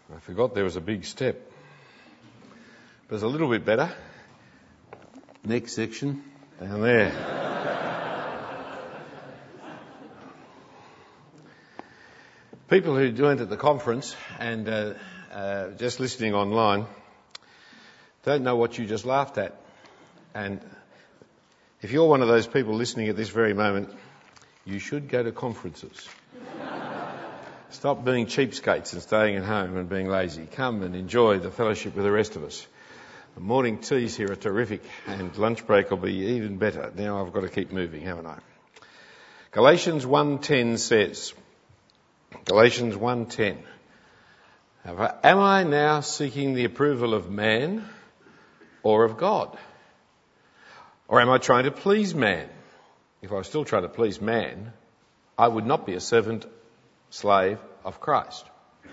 I forgot there was a big step. But it's a little bit better. Next section, down there. People who joined at the conference and just listening online don't know what you just laughed at. And if you're one of those people listening at this very moment, you should go to conferences. Stop being cheapskates and staying at home and being lazy. Come and enjoy the fellowship with the rest of us. The morning teas here are terrific and lunch break will be even better. Now I've got to keep moving, haven't I? Galatians 1:10 says, Galatians 1:10, am I now seeking the approval of man or of God? Or am I trying to please man? If I was still trying to please man, I would not be a servant, slave of Christ.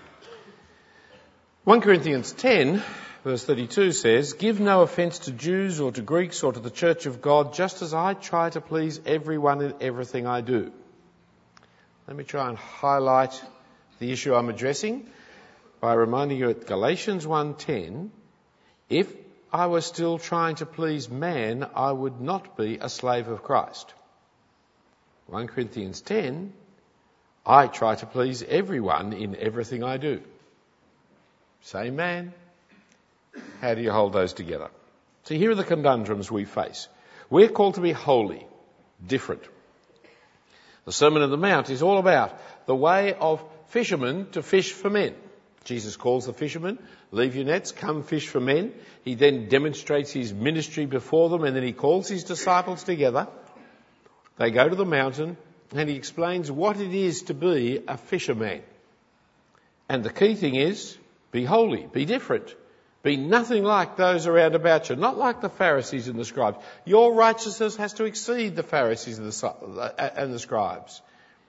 1 Corinthians 10 verse 32 says, give no offence to Jews or to Greeks or to the church of God, just as I try to please everyone in everything I do. Let me try and highlight the issue I'm addressing by reminding you at Galatians 1:10, if I was still trying to please man, I would not be a slave of Christ. 1 Corinthians 10, I try to please everyone in everything I do. Same man. How do you hold those together? See, here are the conundrums we face. We're called to be holy, different. The Sermon on the Mount is all about the way of fishermen to fish for men. Jesus calls the fishermen, leave your nets, come fish for men. He then demonstrates his ministry before them and then he calls his disciples together. They go to the mountain and he explains what it is to be a fisherman. And the key thing is, be holy, be different. Be nothing like those around about you, not like the Pharisees and the scribes. Your righteousness has to exceed the Pharisees and the scribes.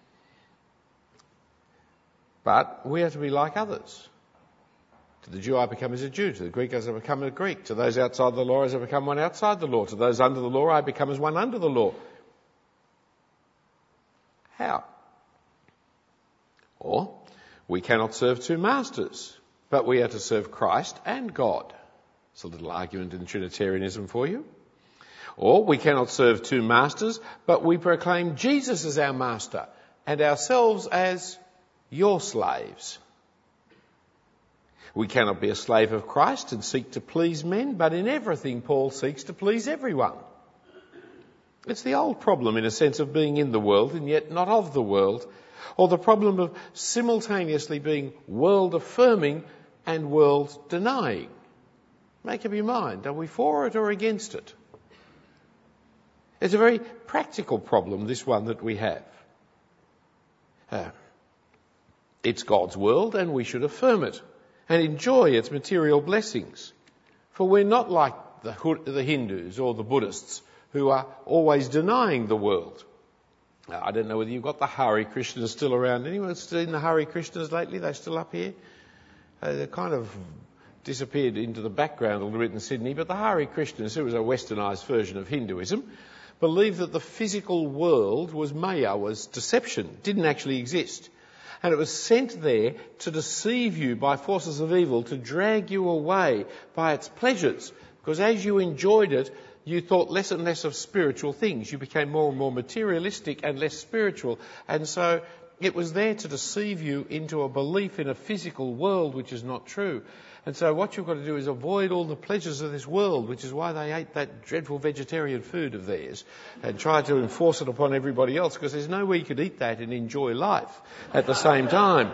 But we have to be like others. To the Jew I become as a Jew, to the Greek as I become a Greek, to those outside the law as I become one outside the law, to those under the law I become as one under the law. How? Or, we cannot serve two masters, but we are to serve Christ and God. It's a little argument in Trinitarianism for you. Or, we cannot serve two masters, but we proclaim Jesus as our master and ourselves as your slaves. We cannot be a slave of Christ and seek to please men, but in everything Paul seeks to please everyone. It's the old problem, in a sense, of being in the world and yet not of the world, or the problem of simultaneously being world-affirming and world-denying. Make up your mind. Are we for it or against it? It's a very practical problem, this one that we have. It's God's world and we should affirm it and enjoy its material blessings. For we're not like the Hindus or the Buddhists who are always denying the world. Now, I don't know whether you've got the Hare Krishnas still around. Anyone seen the Hare Krishnas lately? They're still up here? They kind of disappeared into the background a little bit in Sydney, but the Hare Krishnas, who was a westernised version of Hinduism, believed that the physical world was maya, was deception, didn't actually exist. And it was sent there to deceive you by forces of evil, to drag you away by its pleasures. Because as you enjoyed it, you thought less and less of spiritual things. You became more and more materialistic and less spiritual. And so it was there to deceive you into a belief in a physical world which is not true. And so what you've got to do is avoid all the pleasures of this world, which is why they ate that dreadful vegetarian food of theirs and tried to enforce it upon everybody else, because there's no way you could eat that and enjoy life at the same time.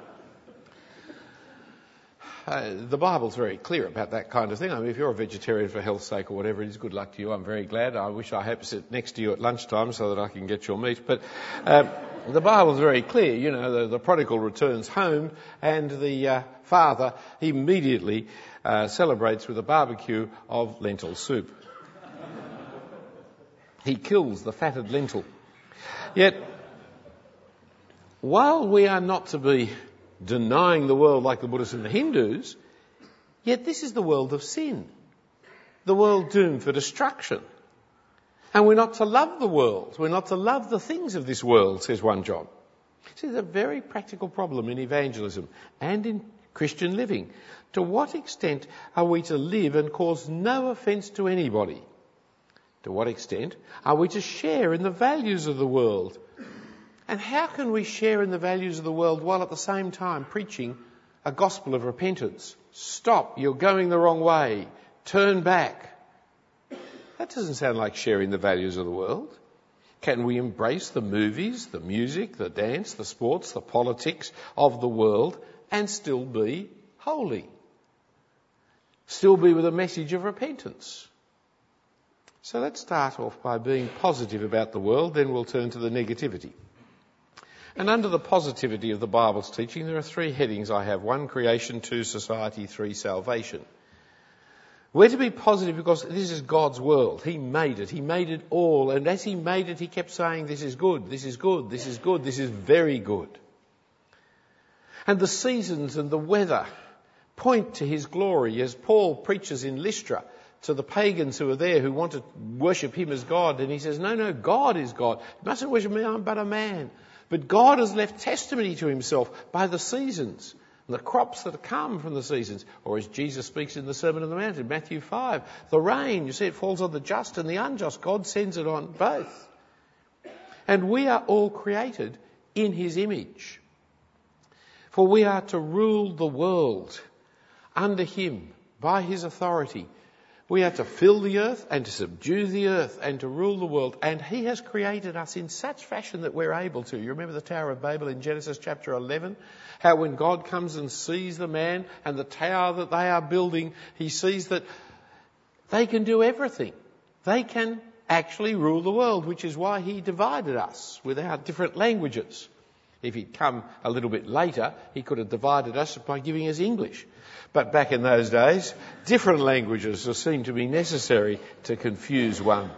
The Bible's very clear about that kind of thing. I mean, if you're a vegetarian for health's sake or whatever it is, good luck to you. I'm very glad. I wish I had to sit next to you at lunchtime so that I can get your meat. But the Bible's very clear. You know, the prodigal returns home and the father immediately celebrates with a barbecue of lentil soup. He kills the fatted lentil. Yet, while we are not to be denying the world like the Buddhists and the Hindus, yet this is the world of sin, the world doomed for destruction. And we're not to love the world, we're not to love the things of this world, says 1 John. See, there's a very practical problem in evangelism and in Christian living. To what extent are we to live and cause no offence to anybody? To what extent are we to share in the values of the world? And how can we share in the values of the world while at the same time preaching a gospel of repentance? Stop, you're going the wrong way. Turn back. That doesn't sound like sharing the values of the world. Can we embrace the movies, the music, the dance, the sports, the politics of the world and still be holy? Still be with a message of repentance? So let's start off by being positive about the world, then we'll turn to the negativity. And under the positivity of the Bible's teaching, there are three headings I have. 1, creation; 2, society; 3, salvation. We're to be positive because this is God's world. He made it. He made it all. And as He made it, He kept saying, this is good, this is good, this is good, this is very good. And the seasons and the weather point to His glory, as Paul preaches in Lystra to the pagans who are there who want to worship him as God. And he says, no, God is God. You mustn't worship me, I'm but a man. But God has left testimony to Himself by the seasons. The crops that come from the seasons, or as Jesus speaks in the Sermon on the Mount in Matthew 5, the rain, you see it falls on the just and the unjust. God sends it on both. And we are all created in His image. For we are to rule the world under Him, by His authority. We are to fill the earth and to subdue the earth and to rule the world. And He has created us in such fashion that we're able to. You remember the Tower of Babel in Genesis chapter 11? How when God comes and sees the man and the tower that they are building, He sees that they can do everything. They can actually rule the world, which is why He divided us with our different languages. If He'd come a little bit later, He could have divided us by giving us English. But back in those days, different languages seemed to be necessary to confuse one.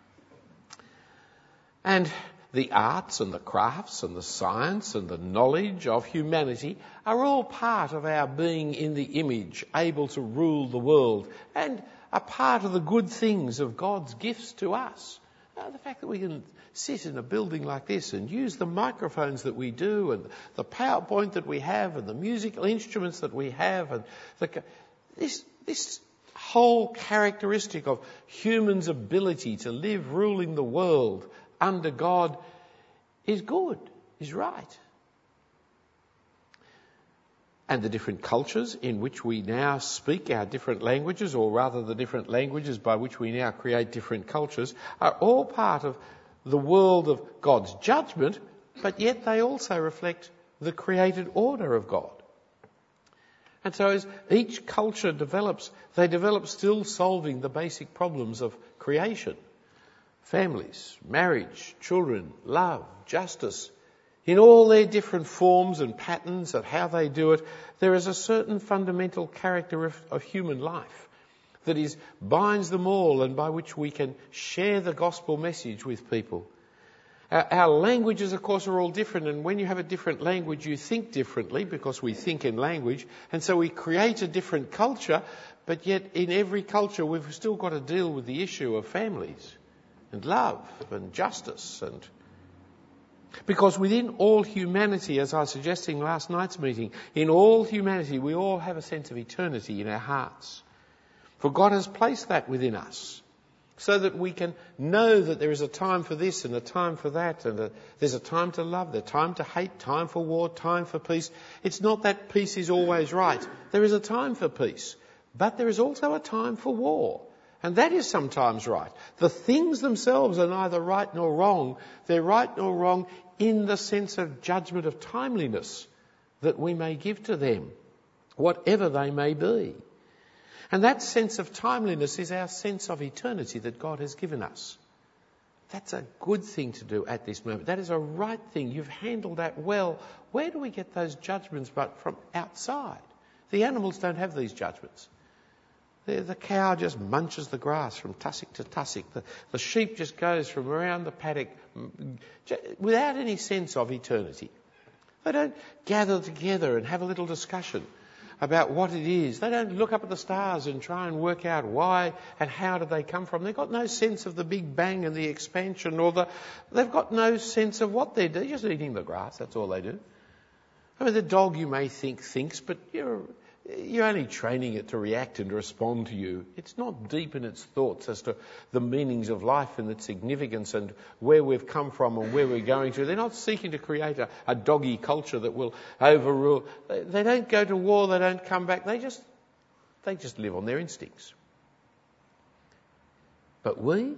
And the arts and the crafts and the science and the knowledge of humanity are all part of our being in the image, able to rule the world, and a part of the good things of God's gifts to us. The fact that we can sit in a building like this and use the microphones that we do and the PowerPoint that we have and the musical instruments that we have and this whole characteristic of humans' ability to live ruling the world under God is good, is right. And the different cultures in which we now speak our different languages, or rather the different languages by which we now create different cultures, are all part of the world of God's judgment, but yet they also reflect the created order of God. And so as each culture develops, they develop still solving the basic problems of creation. Families, marriage, children, love, justice. In all their different forms and patterns of how they do it, there is a certain fundamental character of human life that binds them all and by which we can share the gospel message with people. Our languages, of course, are all different, and when you have a different language, you think differently because we think in language, and so we create a different culture, but yet in every culture we've still got to deal with the issue of families and love and justice. And because within all humanity, as I was suggesting last night's meeting, in all humanity we all have a sense of eternity in our hearts. For God has placed that within us so that we can know that there is a time for this and a time for that, and there's a time to love, there's a time to hate, time for war, time for peace. It's not that peace is always right. There is a time for peace, but there is also a time for war. And that is sometimes right. The things themselves are neither right nor wrong. They're right nor wrong in the sense of judgment of timeliness that we may give to them, whatever they may be. And that sense of timeliness is our sense of eternity that God has given us. That's a good thing to do at this moment. That is a right thing. You've handled that well. Where do we get those judgments but from outside? The animals don't have these judgments. The cow just munches the grass from tussock to tussock. The sheep just goes from around the paddock without any sense of eternity. They don't gather together and have a little discussion about what it is. They don't look up at the stars and try and work out why and how did they come from. They've got no sense of the Big Bang and the expansion they've got no sense of what they're doing. They're just eating the grass, that's all they do. I mean, the dog you may think thinks, but you're only training it to react and to respond to you. It's not deep in its thoughts as to the meanings of life and its significance and where we've come from and where we're going to. They're not seeking to create a doggy culture that will overrule. They don't go to war. They don't come back. They just live on their instincts. But we?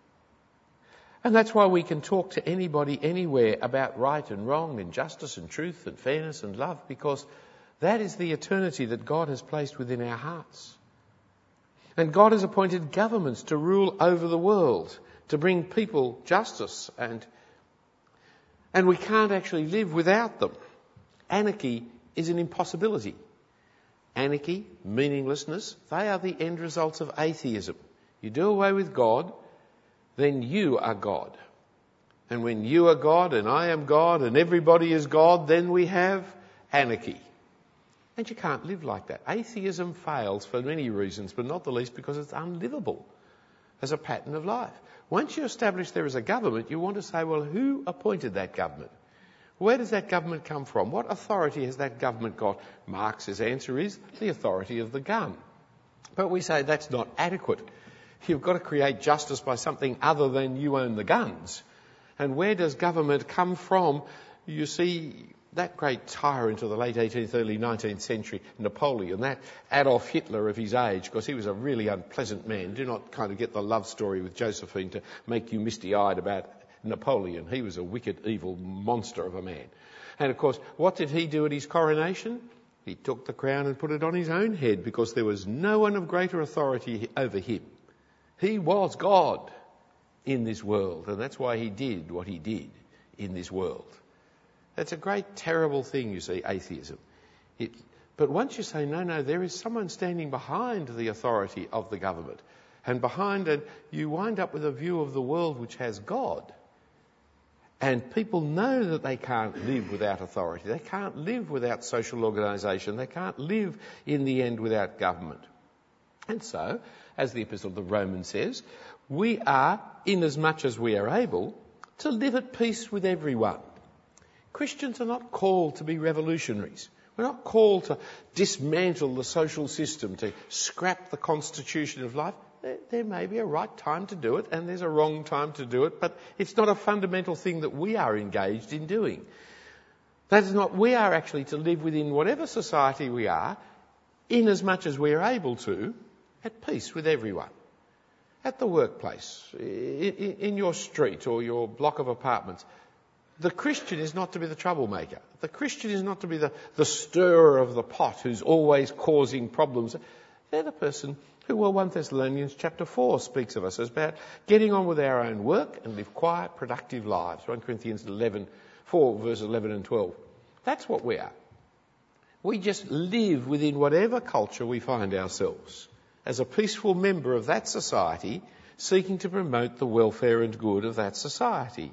And that's why we can talk to anybody, anywhere about right and wrong and justice and truth and fairness and love, because that is the eternity that God has placed within our hearts. And God has appointed governments to rule over the world, to bring people justice, and we can't actually live without them. Anarchy is an impossibility. Anarchy, meaninglessness, they are the end results of atheism. You do away with God, then you are God. And when you are God and I am God and everybody is God, then we have anarchy. And you can't live like that. Atheism fails for many reasons, but not the least because it's unlivable as a pattern of life. Once you establish there is a government, you want to say, well, who appointed that government? Where does that government come from? What authority has that government got? Marx's answer is the authority of the gun. But we say that's not adequate. You've got to create justice by something other than you own the guns. And where does government come from? You see, that great tyrant of the late 18th, early 19th century, Napoleon, that Adolf Hitler of his age, because he was a really unpleasant man. Do not kind of get the love story with Josephine to make you misty-eyed about Napoleon. He was a wicked, evil monster of a man. And of course, what did he do at his coronation? He took the crown and put it on his own head because there was no one of greater authority over him. He was God in this world, and that's why he did what he did in this world. That's a great, terrible thing, you see, atheism. But once you say, no, there is someone standing behind the authority of the government, and you wind up with a view of the world which has God. And people know that they can't live without authority. They can't live without social organisation. They can't live, in the end, without government. And so, as the Epistle of the Romans says, we are, inasmuch as we are able, to live at peace with everyone. Christians are not called to be revolutionaries. We're not called to dismantle the social system, to scrap the constitution of life. There may be a right time to do it and there's a wrong time to do it, but it's not a fundamental thing that we are engaged in doing. That is not, we are actually to live within whatever society we are, inasmuch as we are able to, at peace with everyone. At the workplace, in your street or your block of apartments. The Christian is not to be the troublemaker. The Christian is not to be the stirrer of the pot who's always causing problems. They're the person who, 1 Thessalonians chapter 4 speaks of us as about getting on with our own work and live quiet, productive lives. 1 Corinthians 4 verses 11 and 12. That's what we are. We just live within whatever culture we find ourselves as a peaceful member of that society, seeking to promote the welfare and good of that society.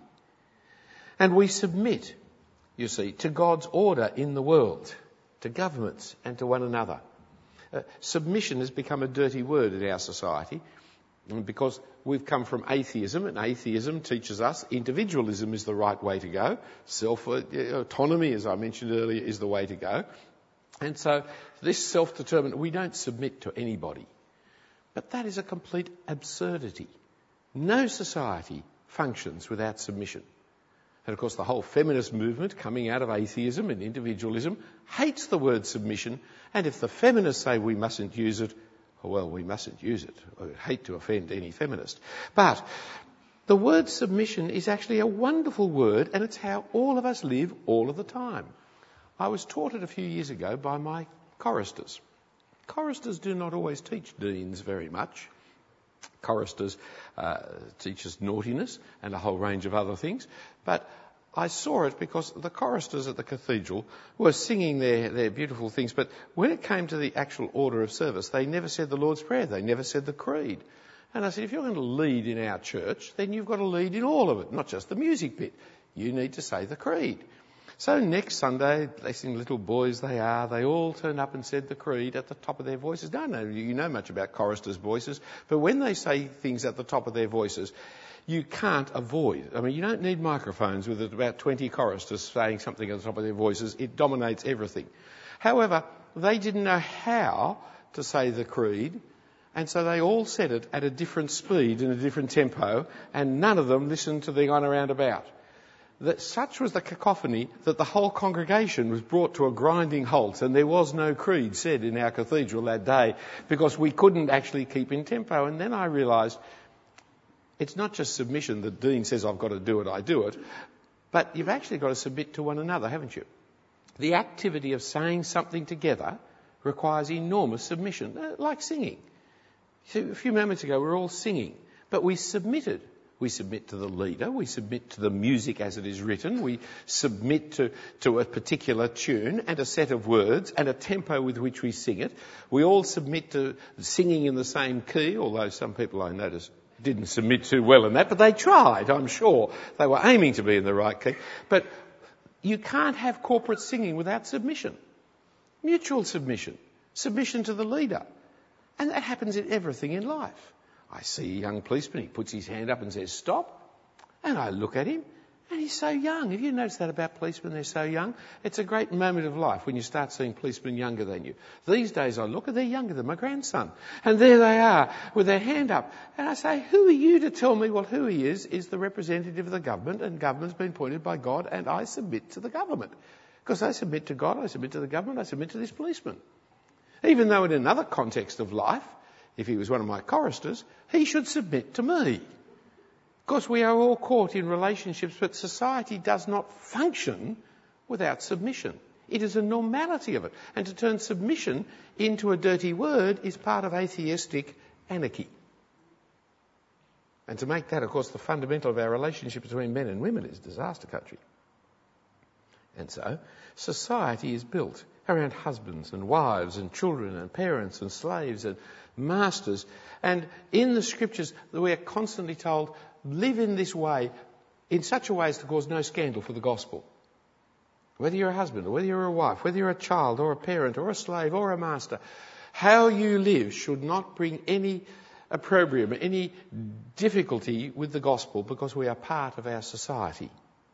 And we submit, you see, to God's order in the world, to governments and to one another. Submission has become a dirty word in our society because we've come from atheism, and atheism teaches us individualism is the right way to go. Autonomy, as I mentioned earlier, is the way to go. And so this self-determined, we don't submit to anybody. But that is a complete absurdity. No society functions without submission. And of course the whole feminist movement coming out of atheism and individualism hates the word submission, and if the feminists say we mustn't use it, well, we mustn't use it. I hate to offend any feminist. But the word submission is actually a wonderful word, and it's how all of us live all of the time. I was taught it a few years ago by my choristers. Choristers do not always teach deans very much. Choristers teach us naughtiness and a whole range of other things. But I saw it because the choristers at the cathedral were singing their beautiful things, but when it came to the actual order of service, they never said the Lord's Prayer, they never said the Creed. And I said, if you're going to lead in our church, then you've got to lead in all of it, not just the music bit. You need to say the Creed. So next Sunday, blessing little boys they are, they all turned up and said the creed at the top of their voices. No, you know much about choristers' voices, but when they say things at the top of their voices, you can't avoid. I mean, you don't need microphones with about 20 choristers saying something at the top of their voices. It dominates everything. However, they didn't know how to say the creed, and so they all said it at a different speed and a different tempo, and none of them listened to the on around about. That such was the cacophony that the whole congregation was brought to a grinding halt, and there was no creed said in our cathedral that day because we couldn't actually keep in tempo. And then I realised it's not just submission. The dean says I've got to do it, I do it, but you've actually got to submit to one another, haven't you? The activity of saying something together requires enormous submission, like singing. So a few moments ago we were all singing, but we submitted. We submit to the leader, we submit to the music as it is written, we submit to a particular tune and a set of words and a tempo with which we sing it. We all submit to singing in the same key, although some people I noticed didn't submit too well in that, but they tried, I'm sure. They were aiming to be in the right key. But you can't have corporate singing without submission. Mutual submission. Submission to the leader. And that happens in everything in life. I see a young policeman, he puts his hand up and says, stop. And I look at him, and he's so young. Have you noticed that about policemen? They're so young. It's a great moment of life when you start seeing policemen younger than you. These days I look and they're younger than my grandson. And there they are with their hand up. And I say, who are you to tell me? Well, who he is the representative of the government, and government's been appointed by God, and I submit to the government. Because I submit to God, I submit to the government, I submit to this policeman. Even though in another context of life, if he was one of my choristers, he should submit to me. Of course, we are all caught in relationships, but society does not function without submission. It is a normality of it. And to turn submission into a dirty word is part of atheistic anarchy. And to make that, of course, the fundamental of our relationship between men and women is disaster country. And so, society is built around husbands and wives and children and parents and slaves and masters. And in the scriptures, we are constantly told, live in this way, in such a way as to cause no scandal for the gospel. Whether you're a husband or whether you're a wife, whether you're a child or a parent or a slave or a master, how you live should not bring any opprobrium, any difficulty with the gospel, because we are part of our society.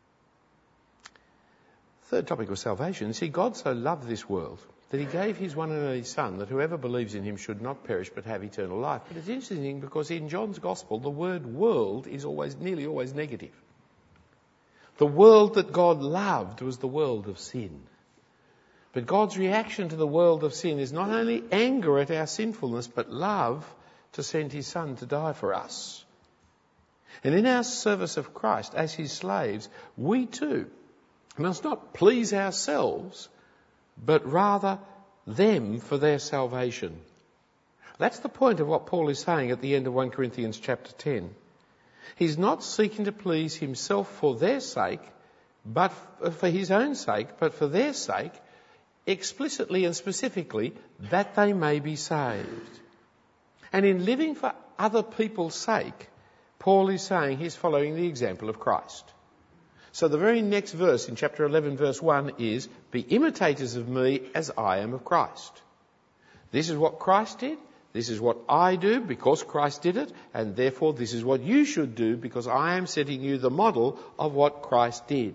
Third topic was salvation. See, God so loved this world that he gave his one and only Son, that whoever believes in him should not perish but have eternal life. But it's interesting because in John's Gospel, the word world is nearly always negative. The world that God loved was the world of sin. But God's reaction to the world of sin is not only anger at our sinfulness, but love to send his Son to die for us. And in our service of Christ as his slaves, we too must not please ourselves, but rather them for their salvation. That's the point of what Paul is saying at the end of 1 Corinthians chapter 10. He's not seeking to please himself for their sake, but for his own sake, but for their sake, explicitly and specifically, that they may be saved. And in living for other people's sake, Paul is saying he's following the example of Christ. So the very next verse in chapter 11 verse 1 is, be imitators of me as I am of Christ. This is what Christ did. This is what I do because Christ did it. And therefore this is what you should do because I am setting you the model of what Christ did.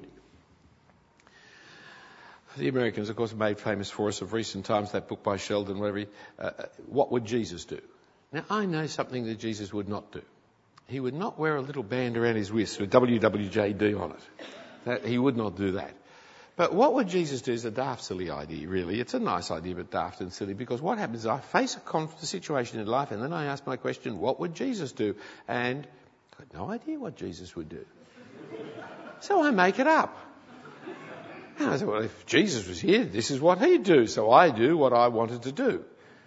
The Americans, of course, made famous for us of recent times, that book by Sheldon, what would Jesus do? Now, I know something that Jesus would not do. He would not wear a little band around his wrist with WWJD on it. He would not do that. But what would Jesus do is a daft, silly idea, really. It's a nice idea, but daft and silly, because what happens is I face a situation in life and then I ask my question, what would Jesus do? And I've got no idea what Jesus would do. So I make it up. And I said, well, if Jesus was here, this is what he'd do. So I do what I wanted to do.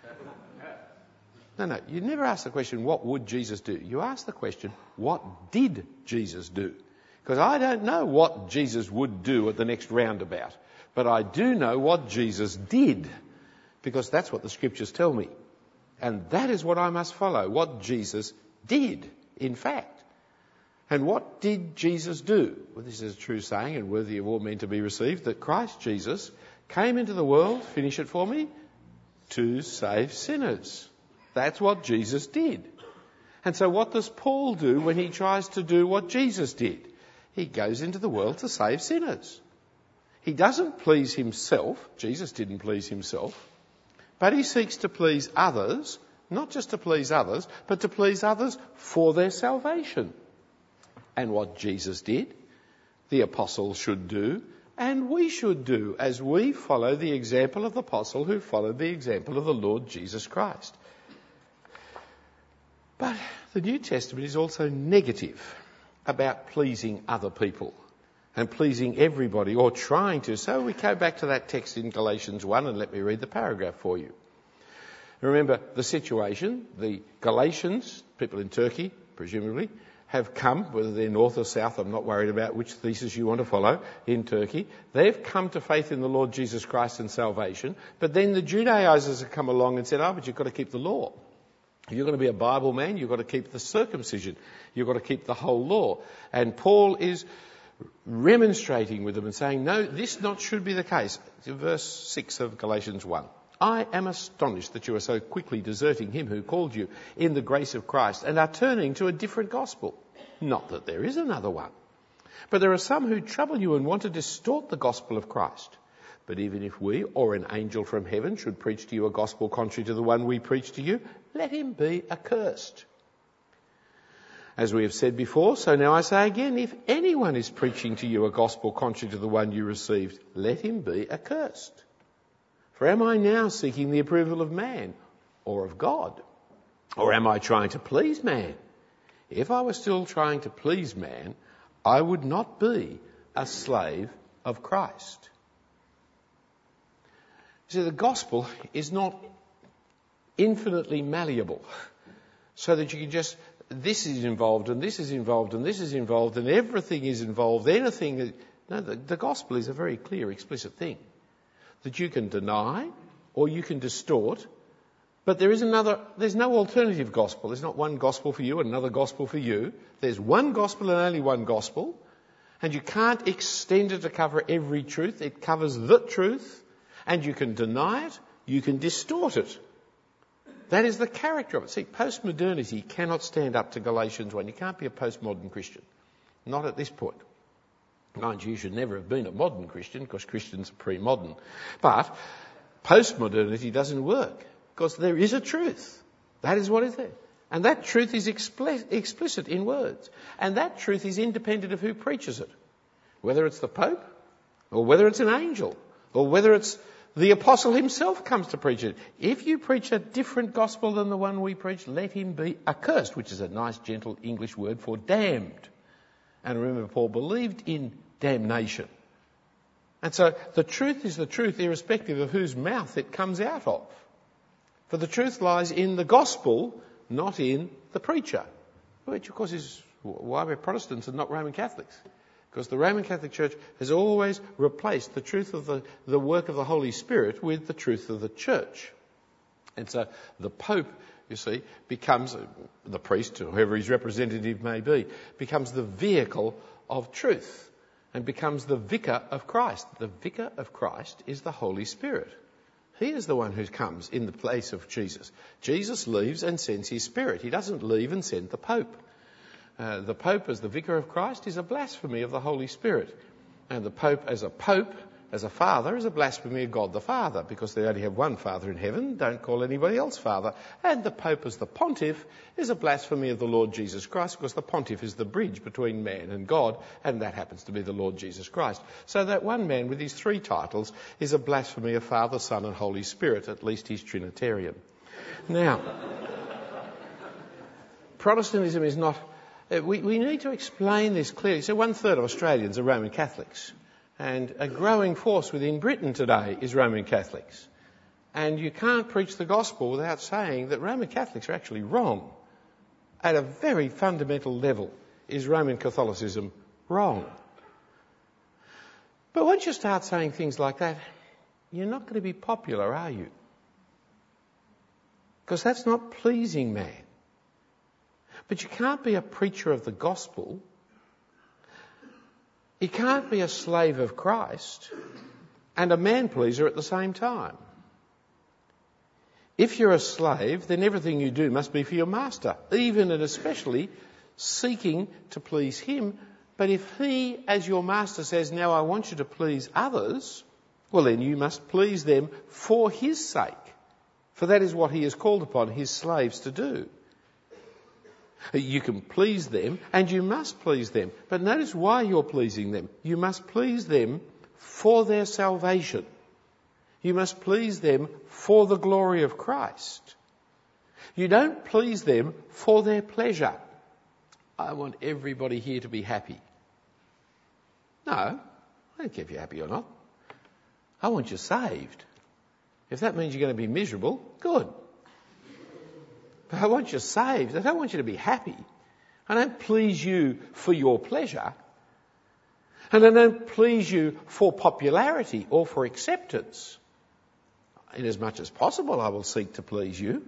No, you never ask the question, what would Jesus do? You ask the question, what did Jesus do? Because I don't know what Jesus would do at the next roundabout. But I do know what Jesus did. Because that's what the scriptures tell me. And that is what I must follow, what Jesus did, in fact. And what did Jesus do? Well, this is a true saying and worthy of all men to be received, that Christ Jesus came into the world, finish it for me, to save sinners. That's what Jesus did. And so what does Paul do when he tries to do what Jesus did? He goes into the world to save sinners. He doesn't please himself. Jesus didn't please himself. But he seeks to please others, not just to please others, but to please others for their salvation. And what Jesus did, the apostles should do, and we should do, as we follow the example of the apostle who followed the example of the Lord Jesus Christ. But the New Testament is also negative about pleasing other people and pleasing everybody, or trying to. So we go back to that text in Galatians 1, and let me read the paragraph for you. Remember the situation. The Galatians, people in Turkey, presumably, have come, whether they're north or south, I'm not worried about which thesis you want to follow, in Turkey. They've come to faith in the Lord Jesus Christ and salvation, but then the Judaizers have come along and said, but you've got to keep the law. If you're going to be a Bible man, you've got to keep the circumcision. You've got to keep the whole law. And Paul is remonstrating with them and saying, no, this not should be the case. Verse 6 of Galatians 1. I am astonished that you are so quickly deserting him who called you in the grace of Christ and are turning to a different gospel. Not that there is another one. But there are some who trouble you and want to distort the gospel of Christ. But even if we or an angel from heaven should preach to you a gospel contrary to the one we preach to you, let him be accursed. As we have said before, so now I say again, if anyone is preaching to you a gospel contrary to the one you received, let him be accursed. For am I now seeking the approval of man or of God? Or am I trying to please man? If I were still trying to please man, I would not be a slave of Christ. See, the gospel is not infinitely malleable, so that you can just, this is involved and this is involved and this is involved and everything is involved, anything. No, the gospel is a very clear, explicit thing that you can deny or you can distort, but there's no alternative gospel. There's not one gospel for you and another gospel for you. There's one gospel and only one gospel, and you can't extend it to cover every truth. It covers the truth, and you can deny it, you can distort it. That is the character of it. See, postmodernity cannot stand up to Galatians 1. You can't be a postmodern Christian. Not at this point. Mind you, should never have been a modern Christian, because Christians are pre-modern. But postmodernity doesn't work, because there is a truth. That is what is there. And that truth is explicit in words. And that truth is independent of who preaches it. Whether it's the Pope, or whether it's an angel, or whether it's the apostle himself comes to preach it. If you preach a different gospel than the one we preach, let him be accursed, which is a nice, gentle English word for damned. And remember, Paul believed in damnation. And so the truth is the truth, irrespective of whose mouth it comes out of. For the truth lies in the gospel, not in the preacher. Which, of course, is why we're Protestants and not Roman Catholics. Because the Roman Catholic Church has always replaced the truth of the work of the Holy Spirit with the truth of the Church. And so the Pope, you see, becomes, the priest, or whoever his representative may be, becomes the vehicle of truth and becomes the vicar of Christ. The vicar of Christ is the Holy Spirit. He is the one who comes in the place of Jesus. Jesus leaves and sends his Spirit. He doesn't leave and send the Pope. The Pope as the vicar of Christ is a blasphemy of the Holy Spirit. And the Pope, as a father, is a blasphemy of God the Father, because they only have one Father in heaven, don't call anybody else Father. And the Pope as the pontiff is a blasphemy of the Lord Jesus Christ, because the pontiff is the bridge between man and God, and that happens to be the Lord Jesus Christ. So that one man with his three titles is a blasphemy of Father, Son and Holy Spirit. At least he's Trinitarian. Now, Protestantism is not... We need to explain this clearly. So 1/3 of Australians are Roman Catholics. And a growing force within Britain today is Roman Catholics. And you can't preach the gospel without saying that Roman Catholics are actually wrong. At a very fundamental level is Roman Catholicism wrong. But once you start saying things like that, you're not going to be popular, are you? Because that's not pleasing man. But you can't be a preacher of the gospel You can't be a slave of Christ and a man-pleaser at the same time. If you're a slave, then everything you do must be for your master, even and especially seeking to please him. But if he, as your master, says, now I want you to please others, well then you must please them for his sake. For that is what he has called upon his slaves to do. You can please them and you must please them. But notice why you're pleasing them. You must please them for their salvation. You must please them for the glory of Christ. You don't please them for their pleasure. I want everybody here to be happy. No, I don't care if you're happy or not. I want you saved. If that means you're going to be miserable, good. But I want you saved. I don't want you to be happy. I don't please you for your pleasure. And I don't please you for popularity or for acceptance. In as much as possible, I will seek to please you,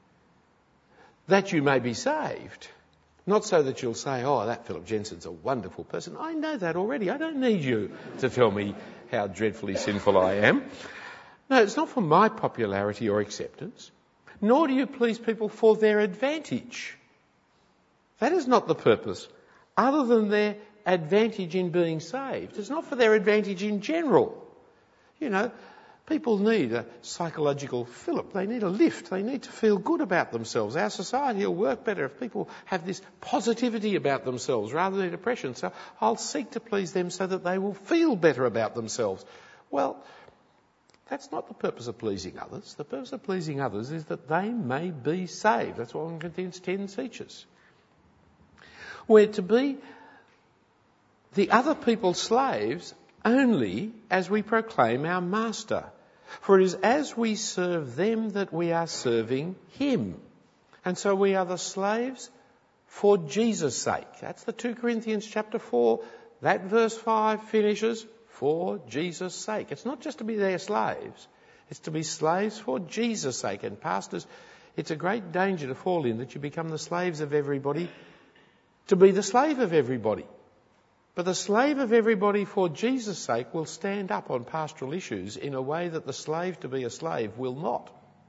that you may be saved. Not so that you'll say, oh, that Philip Jensen's a wonderful person. I know that already. I don't need you to tell me how dreadfully sinful I am. No, it's not for my popularity or acceptance. Nor do you please people for their advantage. That is not the purpose, other than their advantage in being saved. It's not for their advantage in general. You know, people need a psychological fillip. They need a lift. They need to feel good about themselves. Our society will work better if people have this positivity about themselves rather than depression. So I'll seek to please them so that they will feel better about themselves. Well, that's not the purpose of pleasing others. The purpose of pleasing others is that they may be saved. That's what 1 Corinthians 10 teaches. We're to be the other people's slaves only as we proclaim our master. For it is as we serve them that we are serving him. And so we are the slaves for Jesus' sake. That's the 2 Corinthians chapter 4. That verse 5 finishes, for Jesus' sake. It's not just to be their slaves. It's to be slaves for Jesus' sake. And pastors, it's a great danger to fall in that you become the slaves of everybody, to be the slave of everybody. But the slave of everybody for Jesus' sake will stand up on pastoral issues in a way that the slave to be a slave will not.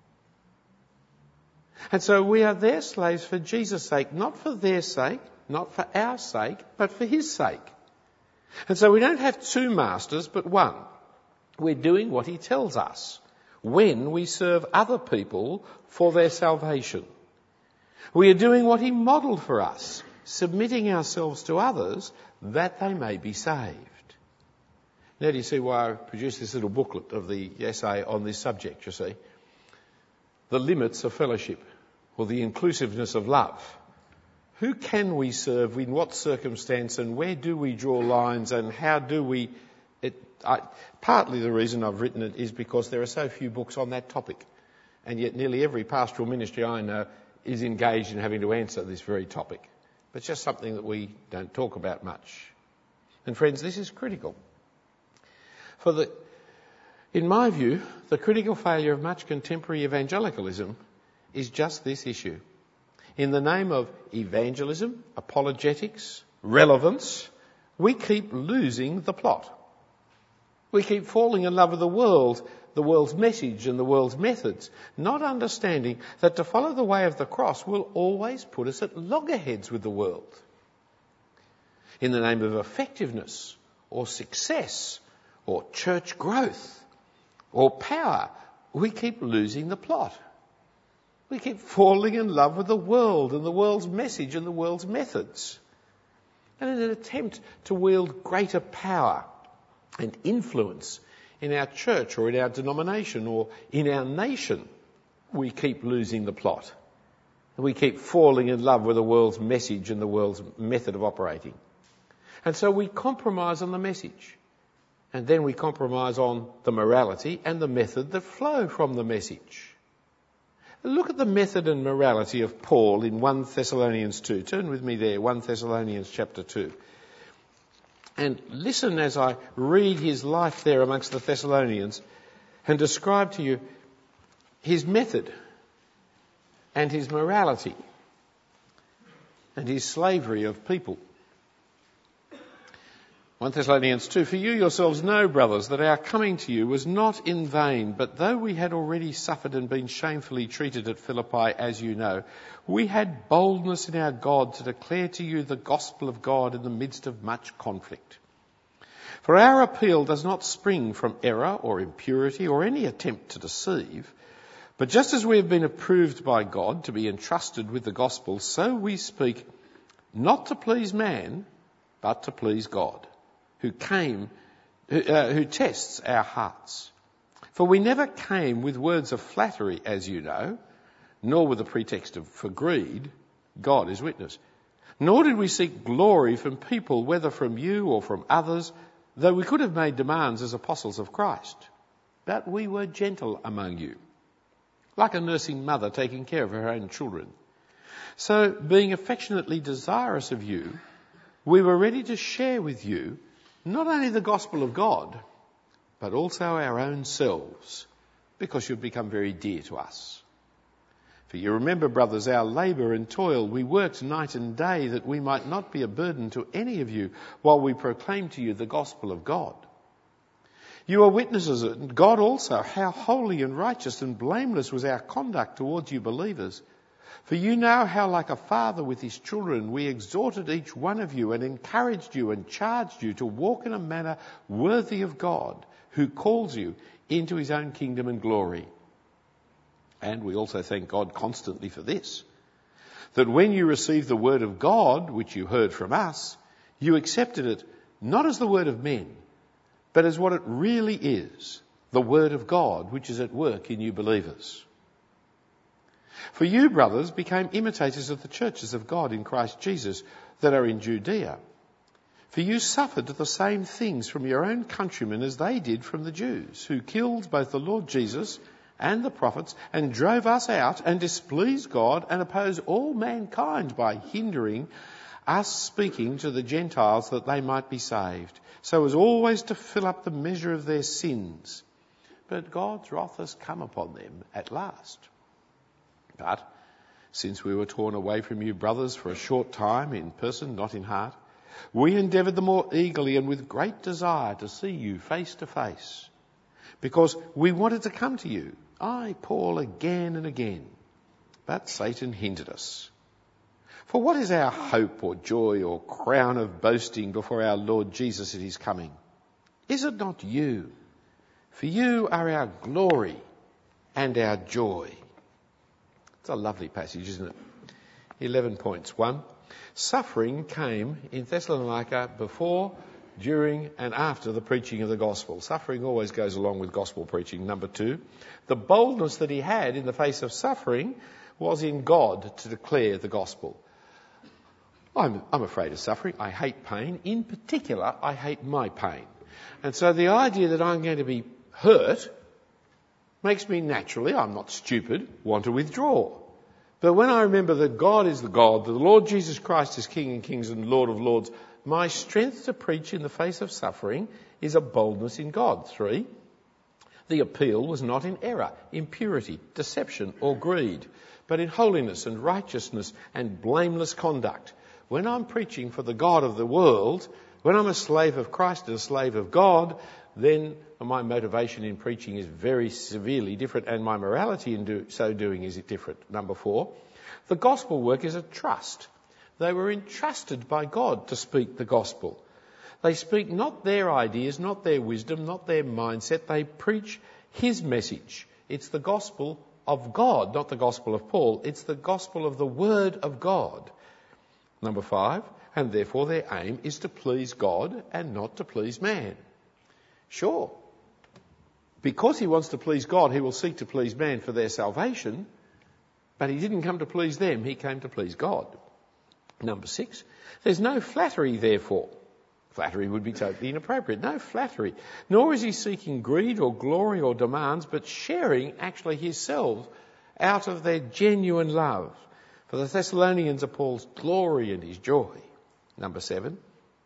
And so we are their slaves for Jesus' sake, not for their sake, not for our sake, but for his sake. And so we don't have two masters, but one. We're doing what he tells us when we serve other people for their salvation. We are doing what he modelled for us, submitting ourselves to others that they may be saved. Now do you see why I produced this little booklet of the essay on this subject, you see? The limits of fellowship, or the inclusiveness of love. Who can we serve, in what circumstance, and where do we draw lines, and how do we... Partly the reason I've written it is because there are so few books on that topic, and yet nearly every pastoral ministry I know is engaged in having to answer this very topic. But it's just something that we don't talk about much. And friends, this is critical. In my view, the critical failure of much contemporary evangelicalism is just this issue. In the name of evangelism, apologetics, relevance, we keep losing the plot. We keep falling in love with the world's message and the world's methods, not understanding that to follow the way of the cross will always put us at loggerheads with the world. In the name of effectiveness or success or church growth or power, we keep losing the plot. We keep falling in love with the world and the world's message and the world's methods. And in an attempt to wield greater power and influence in our church or in our denomination or in our nation, we keep losing the plot. We keep falling in love with the world's message and the world's method of operating. And so we compromise on the message. And then we compromise on the morality and the method that flow from the message. Look at the method and morality of Paul in 1 Thessalonians 2. Turn with me there, 1 Thessalonians chapter 2. And listen as I read his life there amongst the Thessalonians and describe to you his method and his morality and his slavery of people. 1 Thessalonians 2, for you yourselves know, brothers, that our coming to you was not in vain, but though we had already suffered and been shamefully treated at Philippi, as you know, we had boldness in our God to declare to you the gospel of God in the midst of much conflict. For our appeal does not spring from error or impurity or any attempt to deceive, but just as we have been approved by God to be entrusted with the gospel, so we speak not to please man, but to please God, who tests our hearts. For we never came with words of flattery, as you know, nor with a pretext for greed, God is witness. Nor did we seek glory from people, whether from you or from others, though we could have made demands as apostles of Christ. But we were gentle among you, like a nursing mother taking care of her own children. So, being affectionately desirous of you, we were ready to share with you not only the gospel of God, but also our own selves, because you've become very dear to us. For you remember, brothers, our labour and toil. We worked night and day that we might not be a burden to any of you while we proclaim to you the gospel of God. You are witnesses, and God also, how holy and righteous and blameless was our conduct towards you believers. For you know how, like a father with his children, we exhorted each one of you and encouraged you and charged you to walk in a manner worthy of God, who calls you into his own kingdom and glory. And we also thank God constantly for this, that when you received the word of God, which you heard from us, you accepted it not as the word of men, but as what it really is, the word of God, which is at work in you believers. For you, brothers, became imitators of the churches of God in Christ Jesus that are in Judea. For you suffered the same things from your own countrymen as they did from the Jews, who killed both the Lord Jesus and the prophets, and drove us out, and displeased God, and opposed all mankind by hindering us speaking to the Gentiles that they might be saved, so as always to fill up the measure of their sins. But God's wrath has come upon them at last. But since we were torn away from you, brothers, for a short time, in person, not in heart, we endeavoured the more eagerly and with great desire to see you face to face, because we wanted to come to you, I, Paul, again and again. But Satan hindered us. For what is our hope or joy or crown of boasting before our Lord Jesus at his coming? Is it not you? For you are our glory and our joy. It's a lovely passage, isn't it? 11 points. 1, suffering came in Thessalonica before, during and after the preaching of the gospel. Suffering always goes along with gospel preaching. 2, the boldness that he had in the face of suffering was in God to declare the gospel. I'm afraid of suffering. I hate pain. In particular, I hate my pain. And so the idea that I'm going to be hurt makes me naturally, I'm not stupid, want to withdraw. But when I remember that God is the God, that the Lord Jesus Christ is King of Kings and Lord of Lords, my strength to preach in the face of suffering is a boldness in God. 3, the appeal was not in error, impurity, deception or greed, but in holiness and righteousness and blameless conduct. When I'm preaching for the God of the world, when I'm a slave of Christ and a slave of God, then my motivation in preaching is very severely different, and my morality in so doing is different. 4, the gospel work is a trust. They were entrusted by God to speak the gospel. They speak not their ideas, not their wisdom, not their mindset. They preach his message. It's the gospel of God, not the gospel of Paul. It's the gospel of the word of God. 5, and therefore their aim is to please God and not to please man. Sure, because he wants to please God, he will seek to please man for their salvation, but he didn't come to please them, he came to please God. 6, there's no flattery, therefore. Flattery would be totally inappropriate. No flattery. Nor is he seeking greed or glory or demands, but sharing actually himself out of their genuine love. For the Thessalonians are Paul's glory and his joy. 7,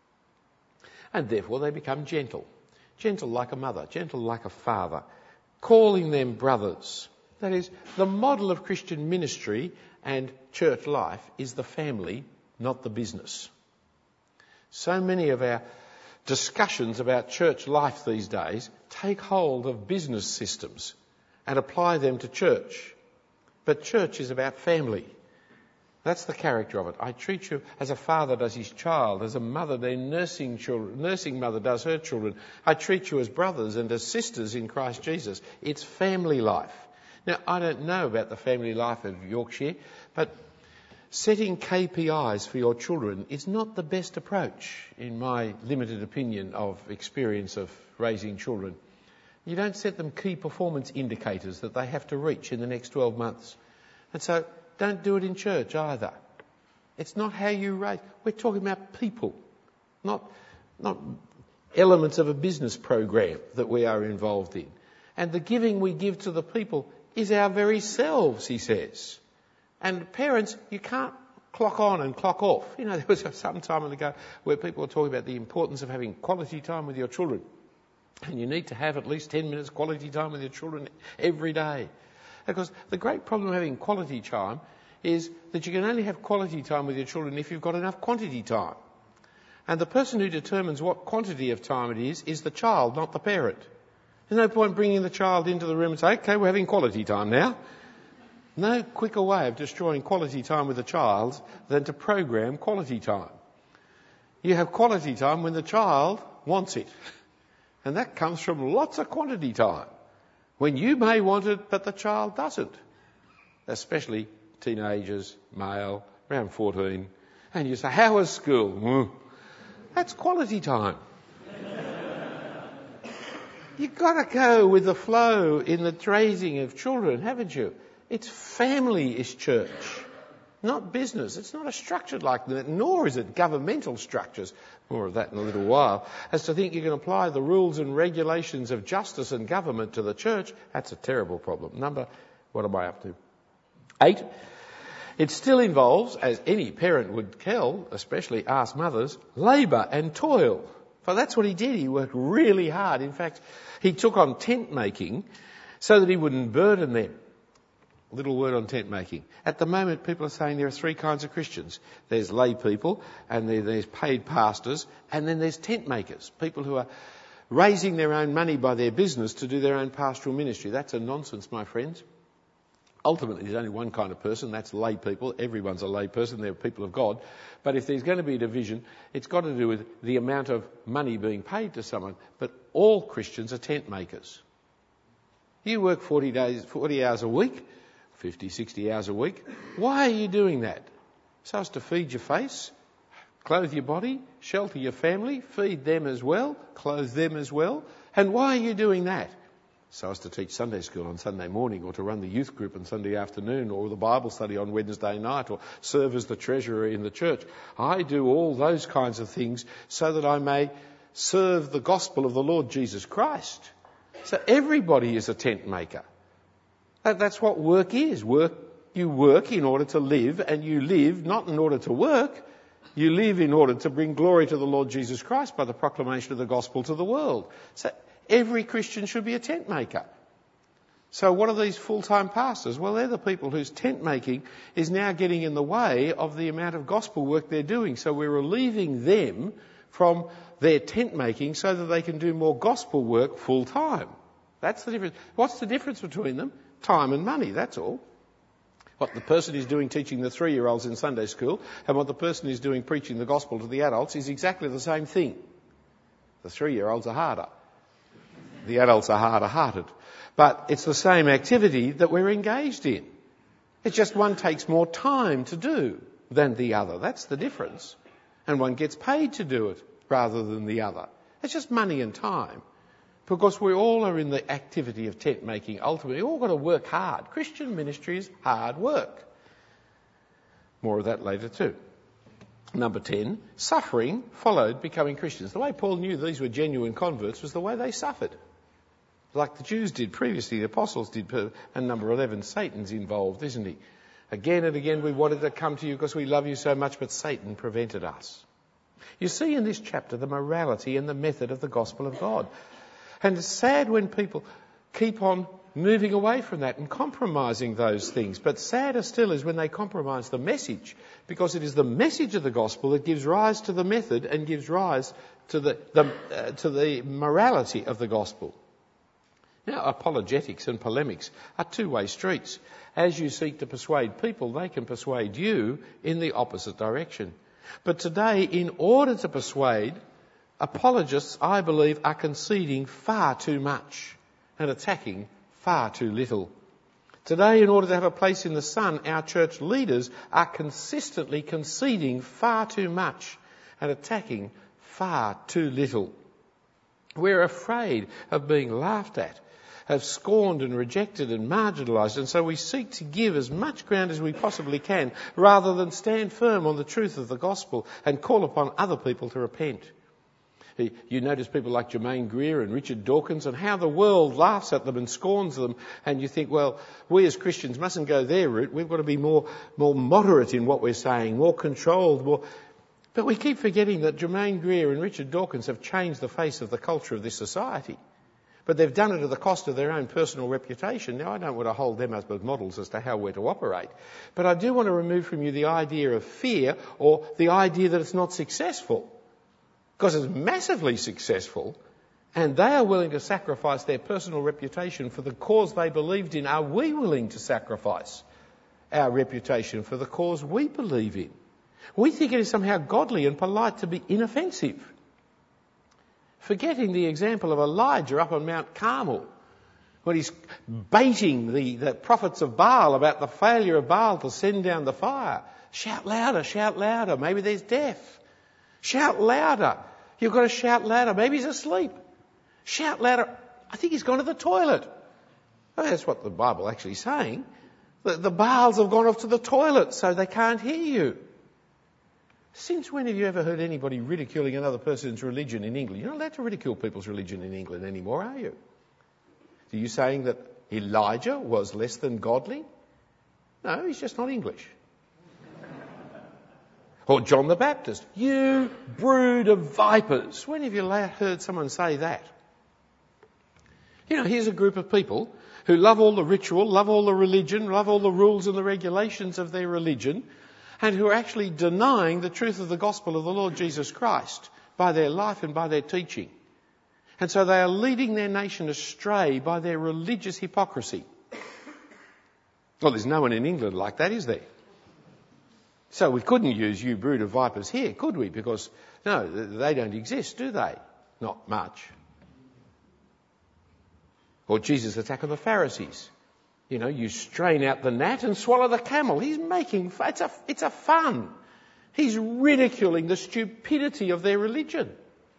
and therefore they become gentle. Gentle like a mother, gentle like a father, calling them brothers. That is, the model of Christian ministry and church life is the family, not the business. So many of our discussions about church life these days take hold of business systems and apply them to church. But church is about family. That's the character of it. I treat you as a father does his child, as a mother, their nursing mother does her children. I treat you as brothers and as sisters in Christ Jesus. It's family life. Now, I don't know about the family life of Yorkshire, but setting KPIs for your children is not the best approach, in my limited opinion of experience of raising children. You don't set them key performance indicators that they have to reach in the next 12 months. And so don't do it in church either. It's not how you raise. We're talking about people, not elements of a business program that we are involved in. And the giving we give to the people is our very selves, he says. And parents, you can't clock on and clock off. You know, there was some time ago where people were talking about the importance of having quality time with your children. And you need to have at least 10 minutes quality time with your children every day. Because the great problem of having quality time is that you can only have quality time with your children if you've got enough quantity time. And the person who determines what quantity of time it is the child, not the parent. There's no point bringing the child into the room and say, okay, we're having quality time now. No quicker way of destroying quality time with a child than to program quality time. You have quality time when the child wants it. And that comes from lots of quantity time. When you may want it, but the child doesn't. Especially teenagers, male, around 14. And you say, how was school? That's quality time. You've got to go with the flow in the raising of children, haven't you? It's family is church, not business. It's not structured like that, nor is it governmental structures. More of that in a little while. As to think you can apply the rules and regulations of justice and government to the church, that's a terrible problem. What am I up to? 8. It still involves, as any parent would tell, especially us mothers, labour and toil. For that's what he did. He worked really hard. In fact, he took on tent making so that he wouldn't burden them. Little word on tent making. At the moment, people are saying there are 3 kinds of Christians. There's lay people, and there's paid pastors, and then there's tent makers. People who are raising their own money by their business to do their own pastoral ministry. That's a nonsense, my friends. Ultimately, there's only one kind of person, that's lay people. Everyone's a lay person, they're people of God. But if there's going to be a division, it's got to do with the amount of money being paid to someone. But all Christians are tent makers. You work 40 hours a week, 50, 60 hours a week. Why are you doing that? So as to feed your face, clothe your body, shelter your family, feed them as well, clothe them as well. And why are you doing that? So as to teach Sunday school on Sunday morning, or to run the youth group on Sunday afternoon, or the Bible study on Wednesday night, or serve as the treasurer in the church. I do all those kinds of things so that I may serve the gospel of the Lord Jesus Christ. So everybody is a tent maker. That's what work is. You work in order to live, and you live not in order to work. You live in order to bring glory to the Lord Jesus Christ by the proclamation of the gospel to the world. So every Christian should be a tent maker. So what are these full-time pastors? Well, they're the people whose tent making is now getting in the way of the amount of gospel work they're doing. So we're relieving them from their tent making so that they can do more gospel work full-time. That's the difference. What's the difference between them? Time and money, that's all. What the person is doing teaching the 3-year-olds in Sunday school and what the person is doing preaching the gospel to the adults is exactly the same thing. The 3-year-olds are harder. The adults are harder-hearted. But it's the same activity that we're engaged in. It's just one takes more time to do than the other. That's the difference. And one gets paid to do it rather than the other. It's just money and time. Because we all are in the activity of tent making ultimately. We've all got to work hard. Christian ministry is hard work. More of that later too. Number 10, suffering followed becoming Christians. The way Paul knew these were genuine converts was the way they suffered. Like the Jews did previously, the apostles did, and number 11, Satan's involved, isn't he? Again and again we wanted to come to you because we love you so much, but Satan prevented us. You see in this chapter the morality and the method of the gospel of God. And it's sad when people keep on moving away from that and compromising those things. But sadder still is when they compromise the message, because it is the message of the gospel that gives rise to the method and gives rise to the morality of the gospel. Now, apologetics and polemics are two-way streets. As you seek to persuade people, they can persuade you in the opposite direction. But today, in order to persuade, apologists, I believe, are conceding far too much and attacking far too little. Today, in order to have a place in the sun, our church leaders are consistently conceding far too much and attacking far too little. We're afraid of being laughed at, have scorned and rejected and marginalised, and so we seek to give as much ground as we possibly can rather than stand firm on the truth of the gospel and call upon other people to repent. You notice people like Germaine Greer and Richard Dawkins and how the world laughs at them and scorns them, and you think, well, we as Christians mustn't go their route. We've got to be more moderate in what we're saying, more controlled, But we keep forgetting that Germaine Greer and Richard Dawkins have changed the face of the culture of this society. But they've done it at the cost of their own personal reputation. Now, I don't want to hold them up as models as to how we're to operate. But I do want to remove from you the idea of fear or the idea that it's not successful. Because it's massively successful, and they are willing to sacrifice their personal reputation for the cause they believed in. Are we willing to sacrifice our reputation for the cause we believe in? We think it is somehow godly and polite to be inoffensive. Forgetting the example of Elijah up on Mount Carmel, when he's baiting the prophets of Baal about the failure of Baal to send down the fire. Shout louder, maybe there's death. Shout louder. You've got to shout louder. Maybe he's asleep. Shout louder. I think he's gone to the toilet. Well, that's what the Bible actually is saying. The Baals have gone off to the toilet so they can't hear you. Since when have you ever heard anybody ridiculing another person's religion in England? You're not allowed to ridicule people's religion in England anymore, are you? Are you saying that Elijah was less than godly? No, he's just not English. Or John the Baptist, you brood of vipers. When have you heard someone say that? Here's a group of people who love all the ritual, love all the religion, love all the rules and the regulations of their religion, and who are actually denying the truth of the gospel of the Lord Jesus Christ by their life and by their teaching. And so they are leading their nation astray by their religious hypocrisy. Well, there's no one in England like that, is there? So we couldn't use you brood of vipers here, could we? Because, no, they don't exist, do they? Not much. Or Jesus' attack on the Pharisees. You strain out the gnat and swallow the camel. He's making fun. It's a fun. He's ridiculing the stupidity of their religion.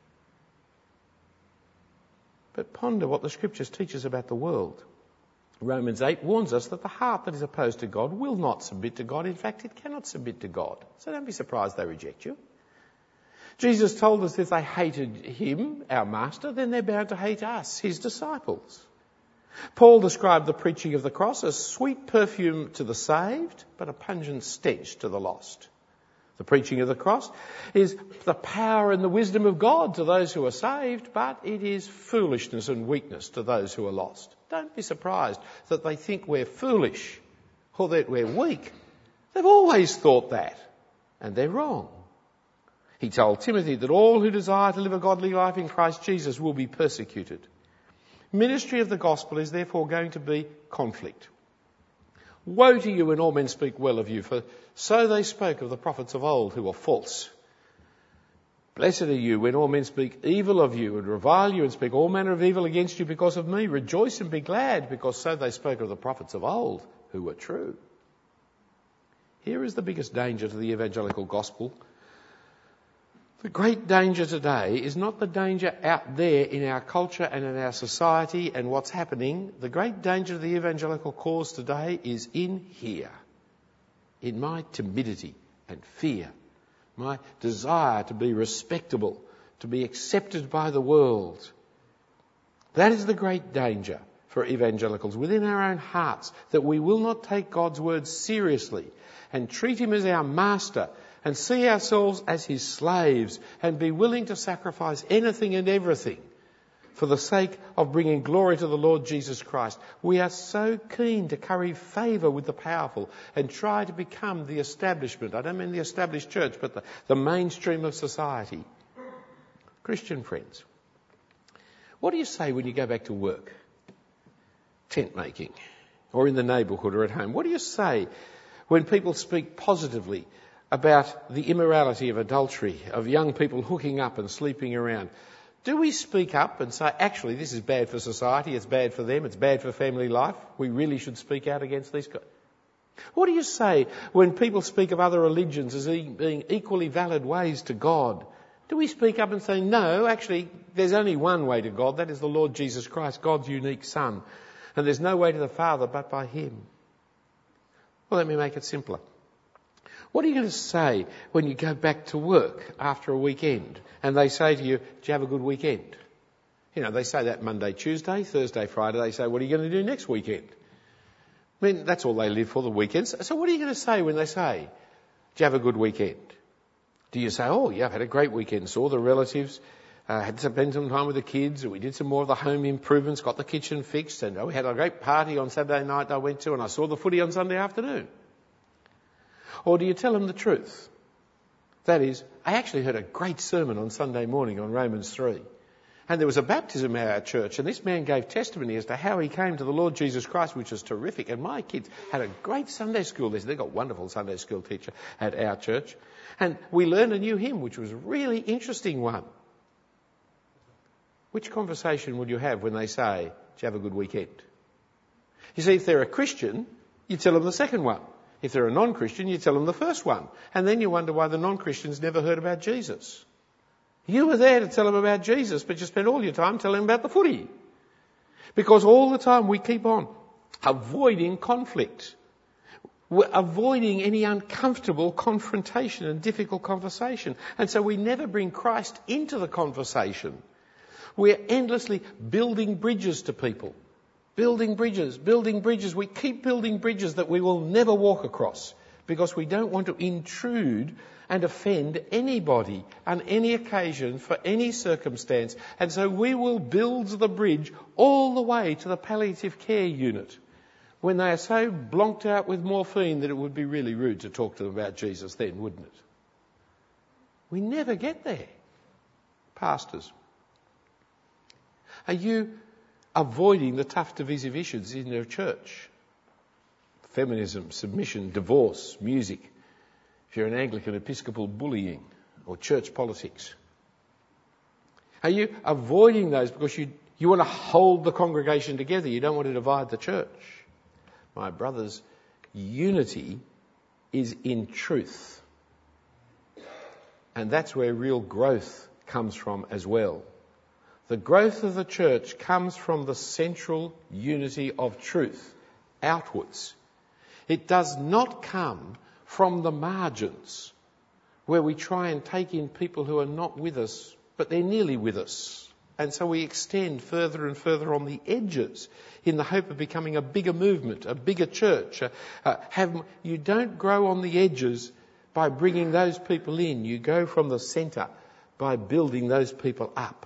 But ponder what the Scriptures teach us about the world. Romans 8 warns us that the heart that is opposed to God will not submit to God. In fact, it cannot submit to God. So don't be surprised they reject you. Jesus told us if they hated him, our master, then they're bound to hate us, his disciples. Paul described the preaching of the cross as sweet perfume to the saved, but a pungent stench to the lost. The preaching of the cross is the power and the wisdom of God to those who are saved, but it is foolishness and weakness to those who are lost. Don't be surprised that they think we're foolish or that we're weak. They've always thought that, and they're wrong. He told Timothy that all who desire to live a godly life in Christ Jesus will be persecuted. Ministry of the gospel is therefore going to be conflict. Woe to you when all men speak well of you, for so they spoke of the prophets of old who were false. Blessed are you when all men speak evil of you and revile you and speak all manner of evil against you because of me. Rejoice and be glad, because so they spoke of the prophets of old who were true. Here is the biggest danger to the evangelical gospel. The great danger today is not the danger out there in our culture and in our society and what's happening. The great danger to the evangelical cause today is in here, in my timidity and fear, my desire to be respectable, to be accepted by the world. That is the great danger for evangelicals within our own hearts, that we will not take God's word seriously and treat him as our master and see ourselves as his slaves and be willing to sacrifice anything and everything for the sake of bringing glory to the Lord Jesus Christ. We are so keen to curry favour with the powerful and try to become the establishment. I don't mean the established church, but the mainstream of society. Christian friends, what do you say when you go back to work? Tent making, or in the neighbourhood or at home. What do you say when people speak positively about the immorality of adultery, of young people hooking up and sleeping around? Do we speak up and say, actually, this is bad for society, it's bad for them, it's bad for family life, we really should speak out against these guys? What do you say when people speak of other religions as being equally valid ways to God? Do we speak up and say, no, actually, there's only one way to God, that is the Lord Jesus Christ, God's unique Son, and there's no way to the Father but by Him? Well, let me make it simpler. What are you going to say when you go back to work after a weekend and they say to you, did you have a good weekend? You know, they say that Monday, Tuesday, Thursday, Friday. They say, what are you going to do next weekend? I mean, that's all they live for, the weekends. So what are you going to say when they say, did you have a good weekend? Do you say, oh, yeah, I've had a great weekend, saw the relatives, had to spend some time with the kids, and we did some more of the home improvements, got the kitchen fixed, and we had a great party on Saturday night I went to, and I saw the footy on Sunday afternoon? Or do you tell them the truth? That is, I actually heard a great sermon on Sunday morning on Romans 3. And there was a baptism at our church, and this man gave testimony as to how he came to the Lord Jesus Christ, which was terrific. And my kids had a great Sunday school. They've got a wonderful Sunday school teacher at our church. And we learned a new hymn, which was a really interesting one. Which conversation would you have when they say, did you have a good weekend? You see, if they're a Christian, you tell them the second one. If they're a non-Christian, you tell them the first one. And then you wonder why the non-Christians never heard about Jesus. You were there to tell them about Jesus, but you spent all your time telling them about the footy. Because all the time we keep on avoiding conflict. We're avoiding any uncomfortable confrontation and difficult conversation. And so we never bring Christ into the conversation. We're endlessly building bridges to people. Building bridges. We keep building bridges that we will never walk across because we don't want to intrude and offend anybody on any occasion for any circumstance. And so we will build the bridge all the way to the palliative care unit when they are so blonked out with morphine that it would be really rude to talk to them about Jesus then, wouldn't it? We never get there. Pastors, are you avoiding the tough divisive issues in your church? Feminism, submission, divorce, music. If you're an Anglican, Episcopal, bullying, or church politics. Are you avoiding those because you want to hold the congregation together? You don't want to divide the church. My brothers, unity is in truth. And that's where real growth comes from as well. The growth of the church comes from the central unity of truth, outwards. It does not come from the margins, where we try and take in people who are not with us, but they're nearly with us. And so we extend further and further on the edges in the hope of becoming a bigger movement, a bigger church. You don't grow on the edges by bringing those people in. You go from the centre by building those people up.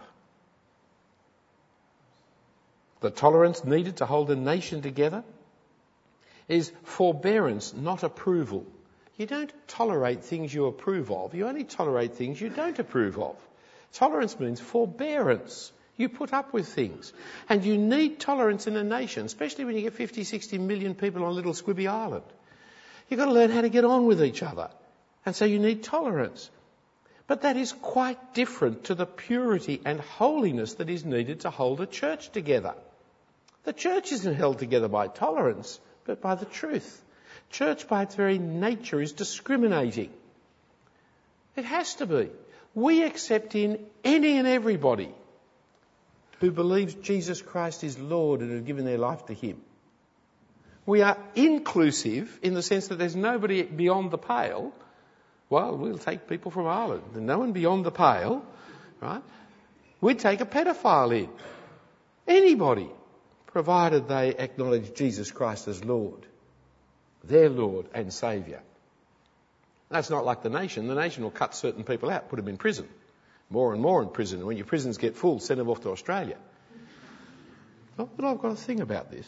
The tolerance needed to hold a nation together is forbearance, not approval. You don't tolerate things you approve of. You only tolerate things you don't approve of. Tolerance means forbearance. You put up with things. And you need tolerance in a nation, especially when you get 50, 60 million people on little squibby island. You've got to learn how to get on with each other. And so you need tolerance. But that is quite different to the purity and holiness that is needed to hold a church together. The church isn't held together by tolerance, but by the truth. Church by its very nature is discriminating. It has to be. We accept in any and everybody who believes Jesus Christ is Lord and have given their life to Him. We are inclusive in the sense that there's nobody beyond the pale. Well, we'll take people from Ireland. There's no one beyond the pale, right? We'd take a pedophile in. Anybody, provided they acknowledge Jesus Christ as Lord. Their Lord and Saviour. That's not like the nation. The nation will cut certain people out, put them in prison. More and more in prison. And when your prisons get full, send them off to Australia. Not that I've got a thing about this.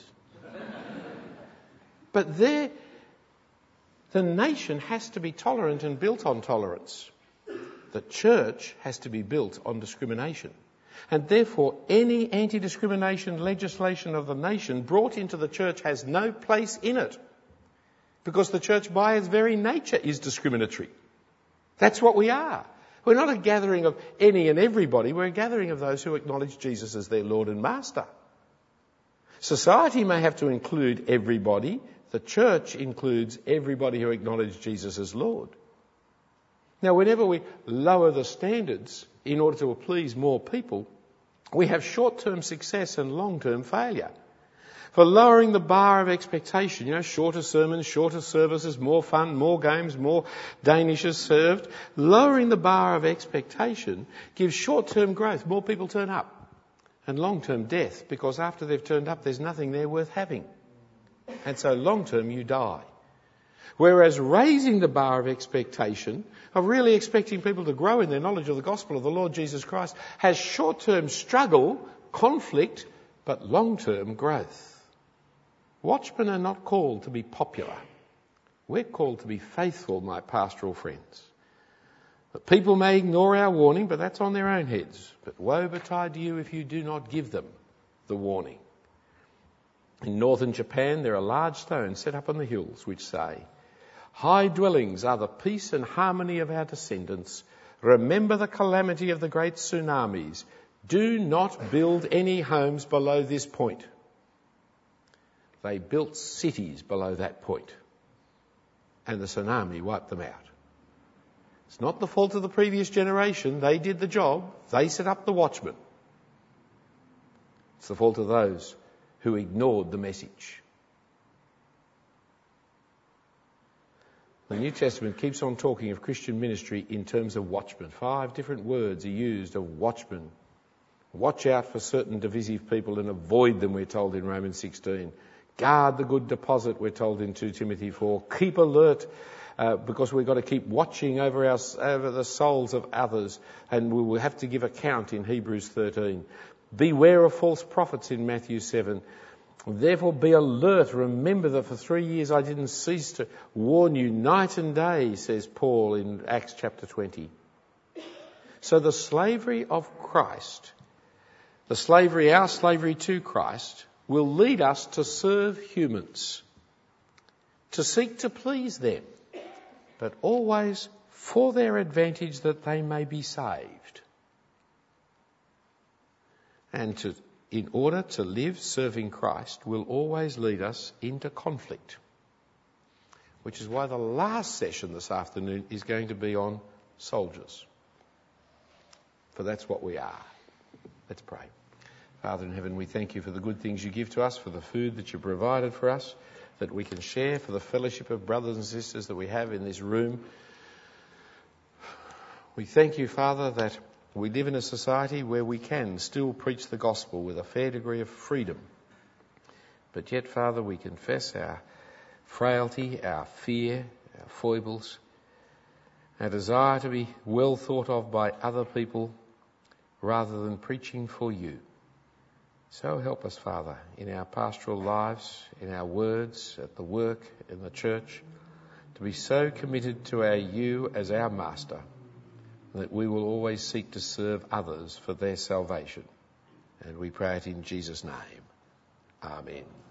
But the nation has to be tolerant and built on tolerance. the church has to be built on discrimination. And therefore, any anti-discrimination legislation of the nation brought into the church has no place in it. Because the church by its very nature is discriminatory. That's what we are. We're not a gathering of any and everybody. We're a gathering of those who acknowledge Jesus as their Lord and Master. Society may have to include everybody. The church includes everybody who acknowledges Jesus as Lord. Now, whenever we lower the standards in order to please more people, we have short-term success and long-term failure. For lowering the bar of expectation, shorter sermons, shorter services, more fun, more games, more Danishes served. Lowering the bar of expectation gives short-term growth. More people turn up. And long-term death, because after they've turned up, there's nothing there worth having. And so long-term, you die. Whereas raising the bar of expectation, of really expecting people to grow in their knowledge of the gospel of the Lord Jesus Christ, has short-term struggle, conflict, but long-term growth. Watchmen are not called to be popular. We're called to be faithful, my pastoral friends. But people may ignore our warning, but that's on their own heads. But woe betide to you if you do not give them the warning. In northern Japan, there are large stones set up on the hills which say, "High dwellings are the peace and harmony of our descendants. Remember the calamity of the great tsunamis. Do not build any homes below this point." They built cities below that point, and the tsunami wiped them out. It's not the fault of the previous generation. They did the job. They set up the watchmen. It's the fault of those who ignored the message. The New Testament keeps on talking of Christian ministry in terms of watchmen. 5 different words are used of watchmen. Watch out for certain divisive people and avoid them, we're told in Romans 16. Guard the good deposit, we're told in 2 Timothy 4. Keep alert, because we've got to keep watching over the souls of others, and we will have to give account in Hebrews 13. Beware of false prophets in Matthew 7. Therefore be alert. Remember that for 3 years I didn't cease to warn you night and day, says Paul in Acts chapter 20. So the slavery of Christ, our slavery to Christ, will lead us to serve humans, to seek to please them, but always for their advantage that they may be saved. And in order to live serving Christ will always lead us into conflict, which is why the last session this afternoon is going to be on soldiers. For that's what we are. Let's pray. Father in heaven, we thank you for the good things you give to us, for the food that you provided for us, that we can share, for the fellowship of brothers and sisters that we have in this room. We thank you, Father, that we live in a society where we can still preach the gospel with a fair degree of freedom. But yet, Father, we confess our frailty, our fear, our foibles, our desire to be well thought of by other people rather than preaching for you. So help us, Father, in our pastoral lives, in our words, at the work, in the church, to be so committed to you as our Master that we will always seek to serve others for their salvation. And we pray it in Jesus' name. Amen.